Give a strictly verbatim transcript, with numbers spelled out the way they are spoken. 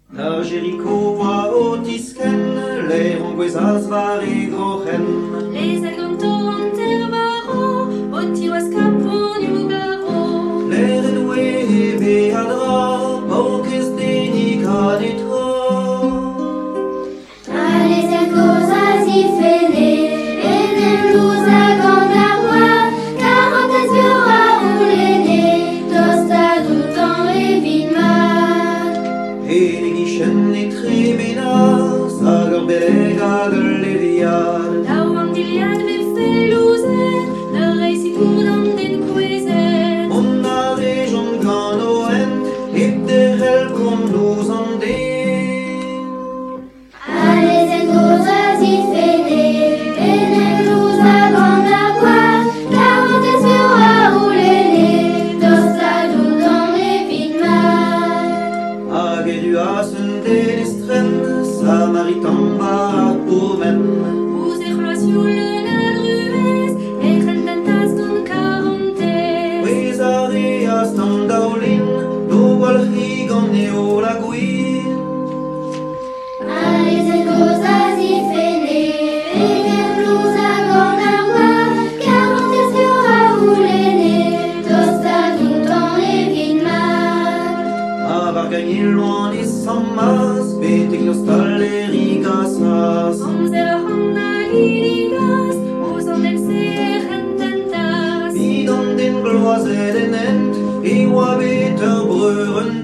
Na Jericho a otisken, les rongouezas var e grochen. Les algonto en terbaro, o tiwas kapon u garo. Les redoués e beadra, bokes denica netro. Allez a cosas y fene, en el luz a gandarwa, carottes viora ou l'aîné, tostado dans les villemar. Et les guichen et tremenas, a leur belega de leviad. La wandiliad ve felouzet, de reisit moudam den kwezet. On a région ganoent, et de hel condos en den. Allez a cosas y fene, en el luz a gandarwa, carottes viora ou l'aîné, tostado dans les villemar. Ageruas un den estren, samaritan va pour men. Ouz e c'hloasioul na druez, e c'hentantas don karantez. Wez a reas tan daoulin, no wal higan eo la gwir. Allez a cosas y fene, en el luz a gandarwa, carottes viora ou l'aîné, tostado dans les villemar. A var gagner loin et sans mas, betek nostal e rigasas. Amzer an aligas, ouz an el se e c'hentantas. Bidon den bloazet en ent, e oa bet ur breuren